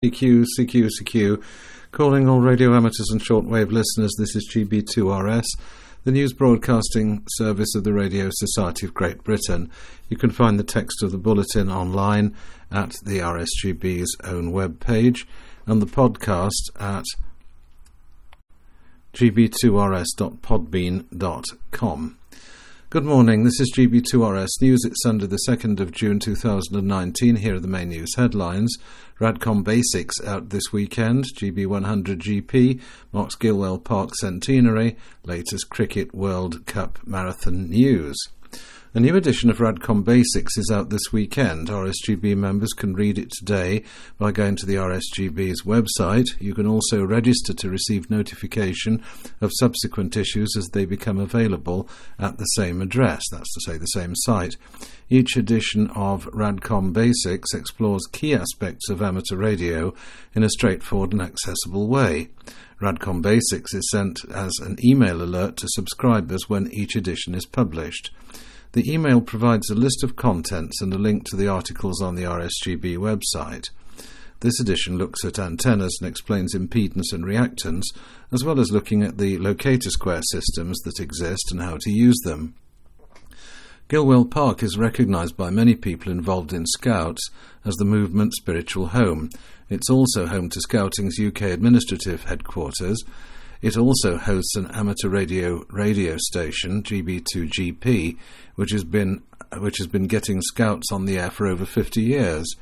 CQ. Calling all radio amateurs and shortwave listeners, this is GB2RS, the news broadcasting service of the Radio Society of Great Britain. You can find the text of the bulletin online at the RSGB's own webpage and the podcast at gb2rs.podbean.com. Good morning, this is GB2RS News. It's Sunday the 2nd of June 2019. Here are the main news headlines. Radcom Basics out this weekend. GB100GP marks Gilwell Park centenary. Latest Cricket World Cup Marathon news. A new edition of Radcom Basics is out this weekend. RSGB members can read it today by going to the RSGB's website. You can also register to receive notification of subsequent issues as they become available at the same address, that's to say the same site. Each edition of Radcom Basics explores key aspects of amateur radio in a straightforward and accessible way. Radcom Basics is sent as an email alert to subscribers when each edition is published. The email provides a list of contents and a link to the articles on the RSGB website. This edition looks at antennas and explains impedance and reactance, as well as looking at the locator square systems that exist and how to use them. Gilwell Park is recognised by many people involved in Scouts as the movement's spiritual home. It's also home to Scouting's UK administrative headquarters. It also hosts an amateur radio station, GB2GP, which has been getting Scouts on the air for over 50 years.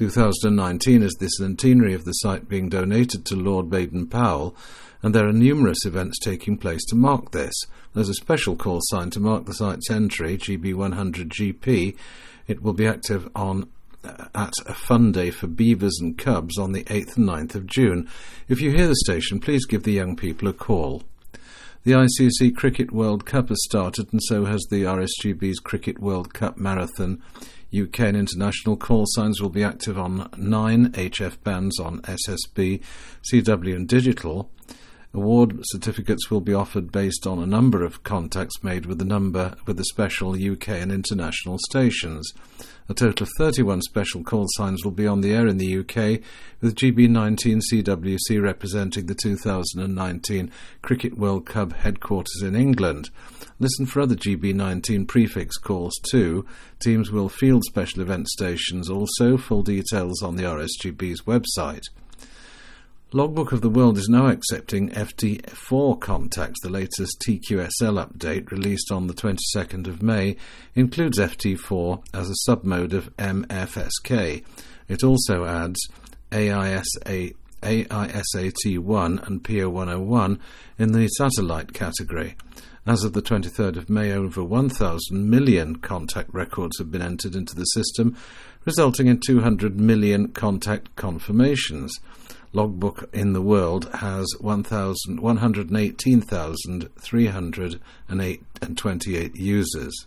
2019 is the centenary of the site being donated to Lord Baden-Powell, and there are numerous events taking place to mark this. There's a special call sign to mark the site's entry, GB100GP. It will be active at a fun day for beavers and cubs on the 8th and 9th of June. If you hear the station, please give the young people a call. The ICC Cricket World Cup has started, and so has the RSGB's Cricket World Cup Marathon. UK and international call signs will be active on 9 HF bands on SSB, CW and digital. Award certificates will be offered based on a number of contacts made with the special UK and international stations. A total of 31 special call signs will be on the air in the UK, with GB19 CWC representing the 2019 Cricket World Cup headquarters in England. Listen for other GB19 prefix calls too. Teams will field special event stations also. Full details on the RSGB's website. Logbook of the World is now accepting FT4 contacts. The latest TQSL update, released on the 22nd of May, includes FT4 as a submode of MFSK. It also adds AISAT1 and PO101 in the satellite category. As of the 23rd of May, over 1,000 million contact records have been entered into the system, resulting in 200 million contact confirmations. Logbook in the world has 118,328 users.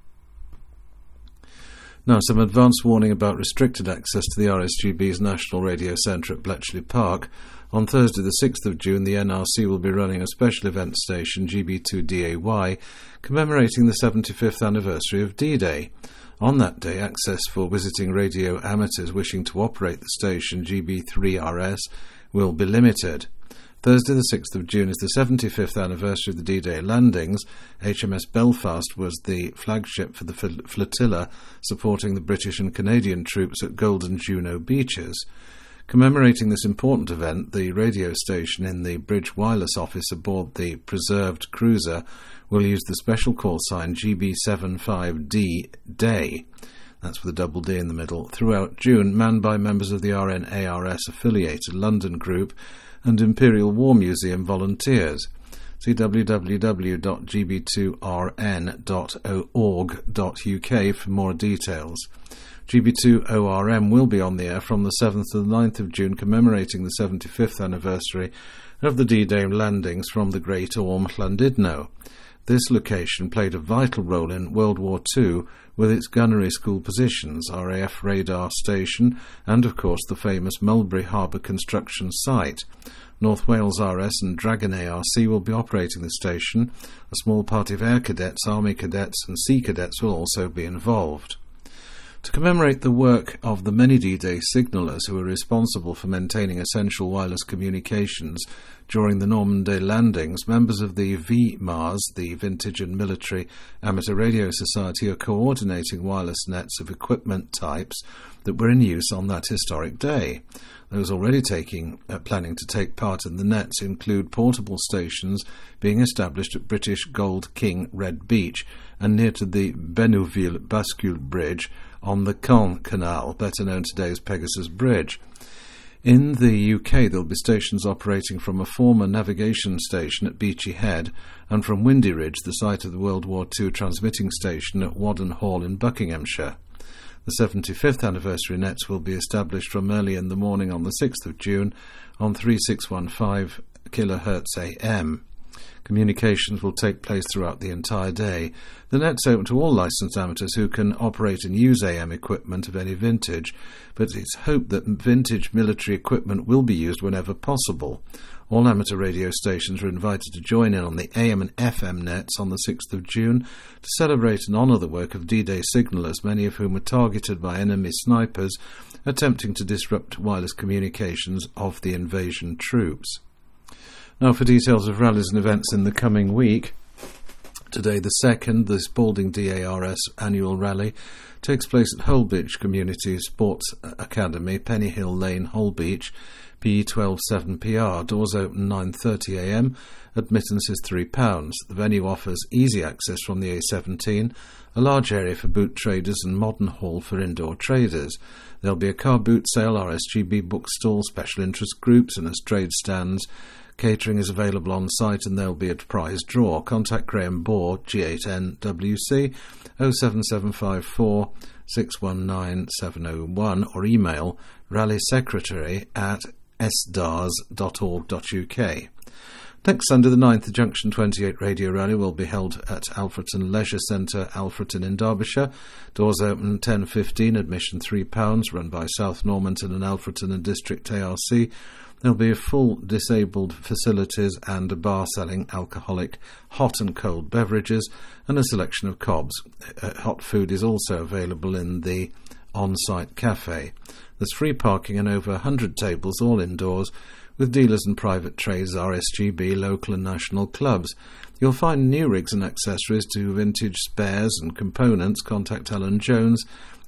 Now, some advance warning about restricted access to the RSGB's National Radio Centre at Bletchley Park. On Thursday the 6th of June, the NRC will be running a special event station, GB2DAY, commemorating the 75th anniversary of D-Day. On that day, access for visiting radio amateurs wishing to operate the station, GB3RS, will be limited. Thursday the 6th of June is the 75th anniversary of the D-Day landings. HMS Belfast was the flagship for the flotilla supporting the British and Canadian troops at Golden Juno beaches. Commemorating this important event, the radio station in the Bridge Wireless office aboard the preserved cruiser will use the special call sign GB75D Day. That's with a double D in the middle. Throughout June, manned by members of the RNARS-affiliated London group and Imperial War Museum volunteers. See www.gb2rn.org.uk for more details. GB2ORM will be on the air from the 7th to the 9th of June, commemorating the 75th anniversary of the D-Day landings from the Great Orme, Llandudno. This location played a vital role in World War II with its gunnery school positions, RAF radar station, and of course the famous Mulberry Harbour construction site. North Wales RS and Dragon ARC will be operating the station. A small party of Air Cadets, Army Cadets and Sea Cadets will also be involved. To commemorate the work of the many D-Day signallers who were responsible for maintaining essential wireless communications during the Normandy landings, members of the VMARS, the Vintage and Military Amateur Radio Society, are coordinating wireless nets of equipment types that were in use on that historic day. Those already planning to take part in the nets include portable stations being established at British Gold King Red Beach and near to the Bénouville Bascule Bridge on the Caen Canal, better known today as Pegasus Bridge. In the UK, there will be stations operating from a former navigation station at Beachy Head and from Windy Ridge, the site of the World War II transmitting station at Wadden Hall in Buckinghamshire. The 75th anniversary nets will be established from early in the morning on the 6th of June on 3615 kHz AM. Communications will take place throughout the entire day. The net's open to all licensed amateurs who can operate and use AM equipment of any vintage, but it's hoped that vintage military equipment will be used whenever possible. All amateur radio stations are invited to join in on the AM and FM nets on the 6th of June to celebrate and honour the work of D-Day signallers, many of whom were targeted by enemy snipers attempting to disrupt wireless communications of the invasion troops. Now for details of rallies and events in the coming week. Today the 2nd, the Spalding DARS annual rally takes place at Holbeach Community Sports Academy, Penny Hill Lane, Holbeach, PE12 7PR. Doors open 9:30am. Admittance is £3. The venue offers easy access from the A17, a large area for boot traders and modern hall for indoor traders. There'll be a car boot sale, RSGB bookstall, special interest groups and as trade stands. Catering is available on site and there will be a prize draw. Contact Graham Bohr, G8NWC 07754 619 701 or email rallysecretary@sdars.org.uk. Next Sunday the 9th, the Junction 28 Radio Rally will be held at Alfreton Leisure Centre, Alfreton in Derbyshire. Doors open 10:15, admission £3, run by South Normanton and Alfreton and District ARC. There will be a full disabled facilities and a bar selling alcoholic hot and cold beverages and a selection of cobs. Hot food is also available in the on-site cafe. There's free parking and over 100 tables, all indoors, with dealers and private trades, RSGB, local and national clubs. You'll find new rigs and accessories to vintage spares and components. Contact Alan Jones,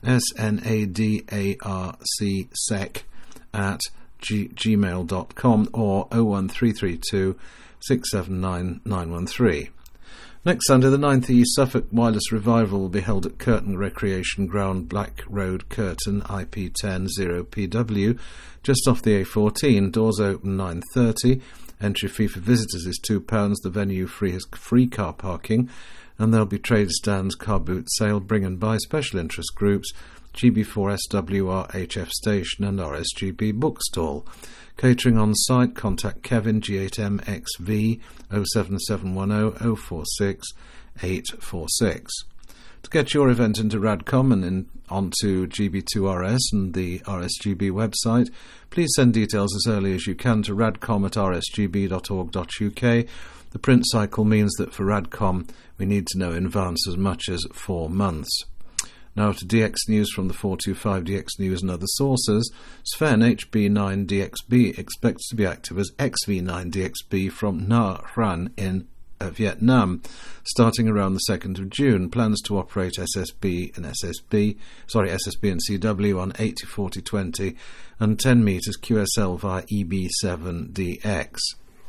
SNADARC at gmail.com or 01332 679 913. Next Sunday, the 9th, the East Suffolk Wireless Revival will be held at Curtin Recreation Ground, Black Road, Curtin, IP10 0PW, just off the A14. Doors open 9:30. Entry fee for visitors is £2. The venue has free car parking, and there'll be trade stands, car boot sale, bring and buy, special interest groups, GB4SWR HF station and RSGB bookstall. Catering on site, contact Kevin, G8MXV 07710 046 846. To get your event into Radcom and onto GB2RS and the RSGB website, please send details as early as you can to radcom@rsgb.org.uk. The print cycle means that for Radcom we need to know in advance as much as 4 months. Now to DX News from the 425 DX News and other sources. Sven HB9DXB expects to be active as XV9DXB from Nha Trang in Vietnam, starting around the 2nd of June. Plans to operate SSB and CW on 80/40/20 and 10 meters QSL via EB7DX.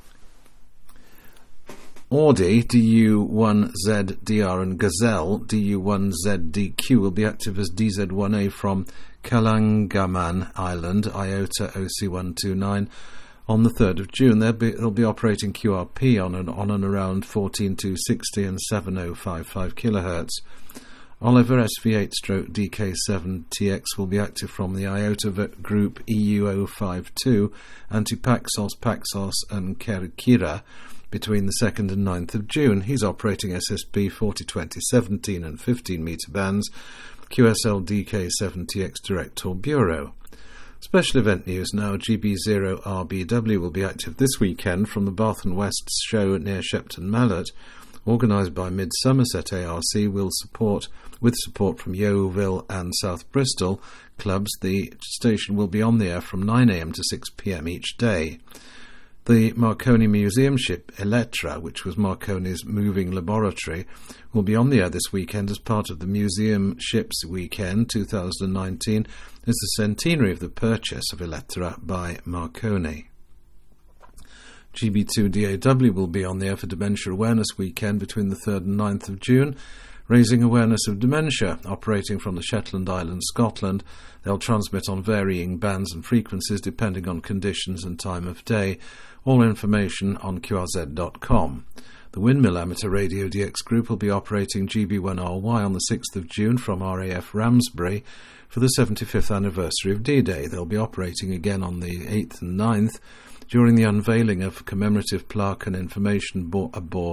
Audi, DU1ZDR and Gazelle, DU1ZDQ will be active as DZ1A from Kalangaman Island, IOTA OC129, on the 3rd of June. They'll be operating QRP on and around 14260 and 7055 kHz. Oliver SV8-DK7TX will be active from the IOTA group EU052 and to Paxos and Kerikira between the 2nd and 9th of June. He's operating SSB 4020 17 and 15 metre bands, QSL DK7TX Director Bureau. Special event news now. GB0RBW will be active this weekend from the Bath and West show near Shepton Mallet. Organised by Mid Somerset ARC with support from Yeovil and South Bristol clubs, the station will be on the air from 9 a.m. to 6 p.m. each day. The Marconi Museum ship Elettra, which was Marconi's moving laboratory, will be on the air this weekend as part of the Museum Ships Weekend 2019 as the centenary of the purchase of Elettra by Marconi. GB2DAW will be on the air for Dementia Awareness Weekend between the 3rd and 9th of June, raising awareness of dementia. Operating from the Shetland Islands, Scotland, they'll transmit on varying bands and frequencies depending on conditions and time of day. All information on qrz.com. The Windmill Amateur Radio DX Group will be operating GB1RY on the 6th of June from RAF Ramsbury for the 75th anniversary of D-Day. They'll be operating again on the 8th and 9th during the unveiling of commemorative plaque and information board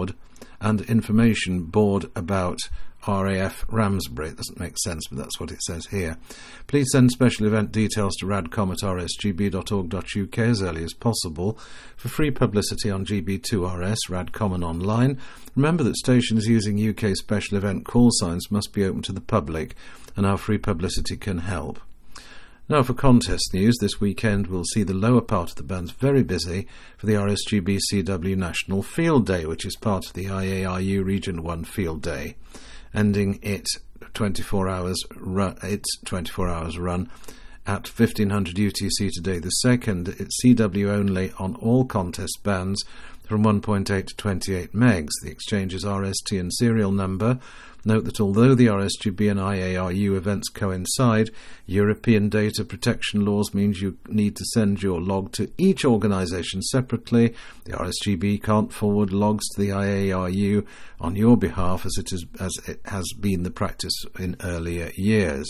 about RAF Ramsbury. It doesn't make sense, but that's what it says here. Please send special event details to radcom@rsgb.org.uk as early as possible for free publicity on GB2RS, Radcom and online. Remember that stations using UK special event call signs must be open to the public, and our free publicity can help. Now for contest news, this weekend we'll see the lower part of the bands very busy for the RSGB CW National Field Day, which is part of the IARU Region 1 Field Day, ending its 24 hours run at 1500 UTC today the 2nd. It's CW only on all contest bands from 1.8 to 28 megs. The exchange is RST and serial number. Note that although the RSGB and IARU events coincide, European data protection laws means you need to send your log to each organisation separately. The RSGB can't forward logs to the IARU on your behalf as it has been the practice in earlier years.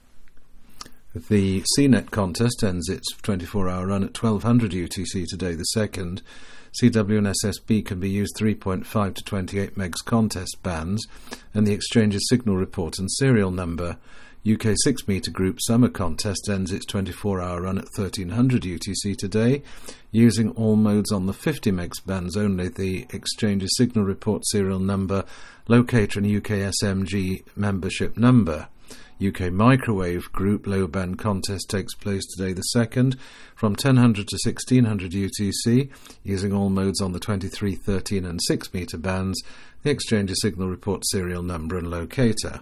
The CNET contest ends its 24-hour run at 1200 UTC today the 2nd. CW and SSB can be used 3.5 to 28 megs contest bands, and the exchange's signal report and serial number. UK 6-metre group summer contest ends its 24-hour run at 1300 UTC today, using all modes on the 50 megs bands only. The exchange's signal report serial number, locator and UK SMG membership number. UK Microwave Group Low Band contest takes place today the 2nd from 1000 to 1600 UTC, using all modes on the 23, 13 and 6 metre bands. The exchange's signal report serial number and locator.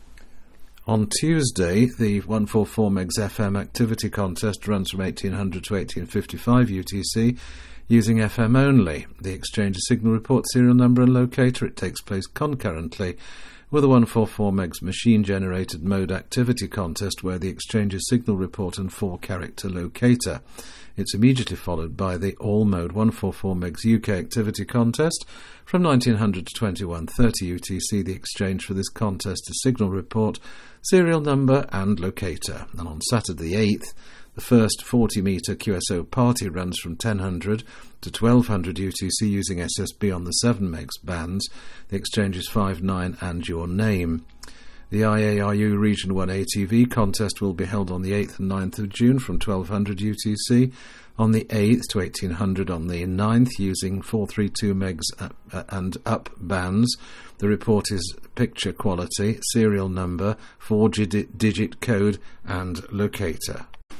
On Tuesday, the 144 megs FM activity contest runs from 1800 to 1855 UTC, using FM only. The exchange's signal report serial number and locator. It takes place concurrently with a 144 megs machine-generated mode activity contest where the exchange's signal report and 4-character locator. It's immediately followed by the all-mode 144 megs UK activity contest from 1900 to 2130 UTC. The exchange for this contest is signal report, serial number and locator. And on Saturday the 8th, the first 40-metre QSO party runs from 1000 to 1200 UTC using SSB on the 7 megs bands. The exchange is 59 and your name. The IARU Region 1 ATV contest will be held on the 8th and 9th of June from 1200 UTC, on the 8th to 1800 on the 9th using 432 megs and up bands. The report is picture quality, serial number, 4-digit code and locator.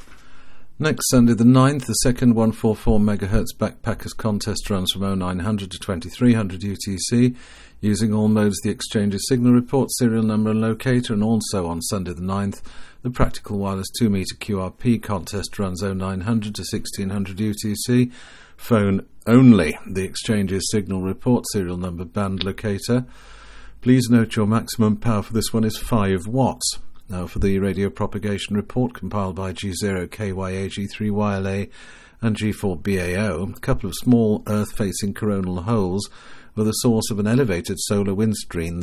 Next Sunday the 9th, the second 144 MHz Backpackers contest runs from 0900 to 2300 UTC, using all modes the exchange's signal report, serial number and locator, and also on Sunday the 9th, the Practical Wireless 2-metre QRP contest runs 0900 to 1600 UTC, phone only. The exchange's signal report, serial number, band locator. Please note your maximum power for this one is 5 watts. Now for the radio propagation report compiled by G0KYA, G3YLA and G4BAO, a couple of small Earth-facing coronal holes were the source of an elevated solar wind stream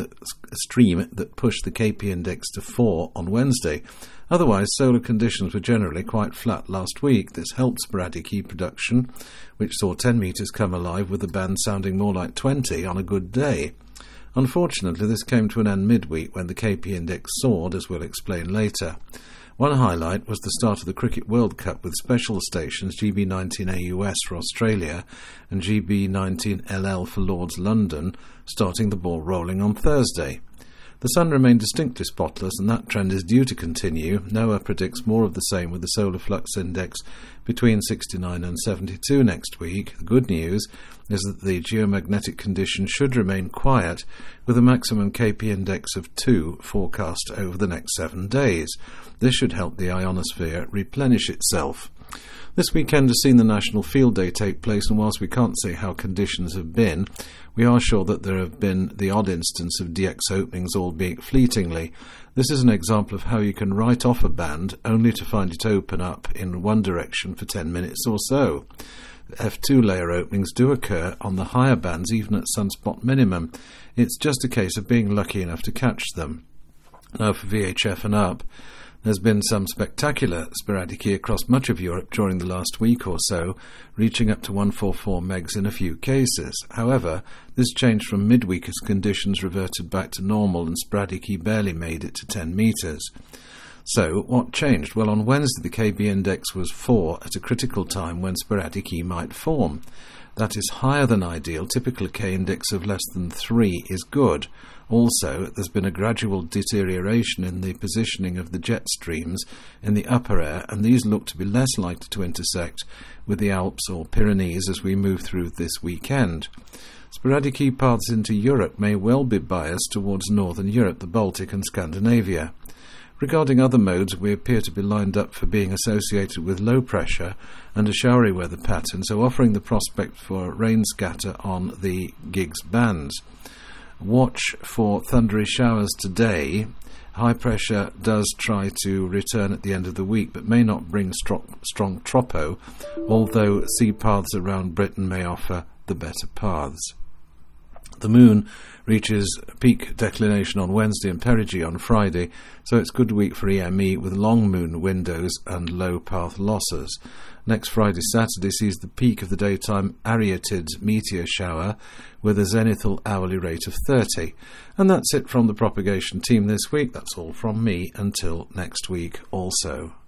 that pushed the KP index to 4 on Wednesday. Otherwise, solar conditions were generally quite flat last week. This helped sporadic heat production, which saw 10 metres come alive with the band sounding more like 20 on a good day. Unfortunately, this came to an end midweek when the KP index soared, as we'll explain later. One highlight was the start of the Cricket World Cup with special stations GB19AUS for Australia and GB19LL for Lords London starting the ball rolling on Thursday. The sun remained distinctly spotless, and that trend is due to continue. NOAA predicts more of the same with the solar flux index between 69 and 72 next week. The good news is that the geomagnetic conditions should remain quiet, with a maximum KP index of 2 forecast over the next 7 days. This should help the ionosphere replenish itself. This weekend has seen the National Field Day take place, and whilst we can't say how conditions have been, we are sure that there have been the odd instance of DX openings, albeit fleetingly. This is an example of how you can write off a band only to find it open up in one direction for 10 minutes or so. F2 layer openings do occur on the higher bands, even at sunspot minimum. It's just a case of being lucky enough to catch them. Now for VHF and up, there's been some spectacular sporadicity across much of Europe during the last week or so, reaching up to 144 megs in a few cases. However, this changed from midweek as conditions reverted back to normal and sporadicity barely made it to 10 metres. So, what changed? Well, on Wednesday the KB index was 4 at a critical time when sporadicity might form. That is higher than ideal. Typical K index of less than 3 is good. Also, there's been a gradual deterioration in the positioning of the jet streams in the upper air, and these look to be less likely to intersect with the Alps or Pyrenees as we move through this weekend. Sporadic paths into Europe may well be biased towards Northern Europe, the Baltic and Scandinavia. Regarding other modes, we appear to be lined up for being associated with low pressure and a showery weather pattern, so offering the prospect for rain scatter on the GIGS bands. Watch for thundery showers today. High pressure does try to return at the end of the week, but may not bring strong tropo, although sea paths around Britain may offer the better paths. The moon reaches peak declination on Wednesday and perigee on Friday, so it's a good week for EME with long moon windows and low path losses. Next Friday, Saturday sees the peak of the daytime Arietid meteor shower with a zenithal hourly rate of 30. And that's it from the propagation team this week. That's all from me until next week also.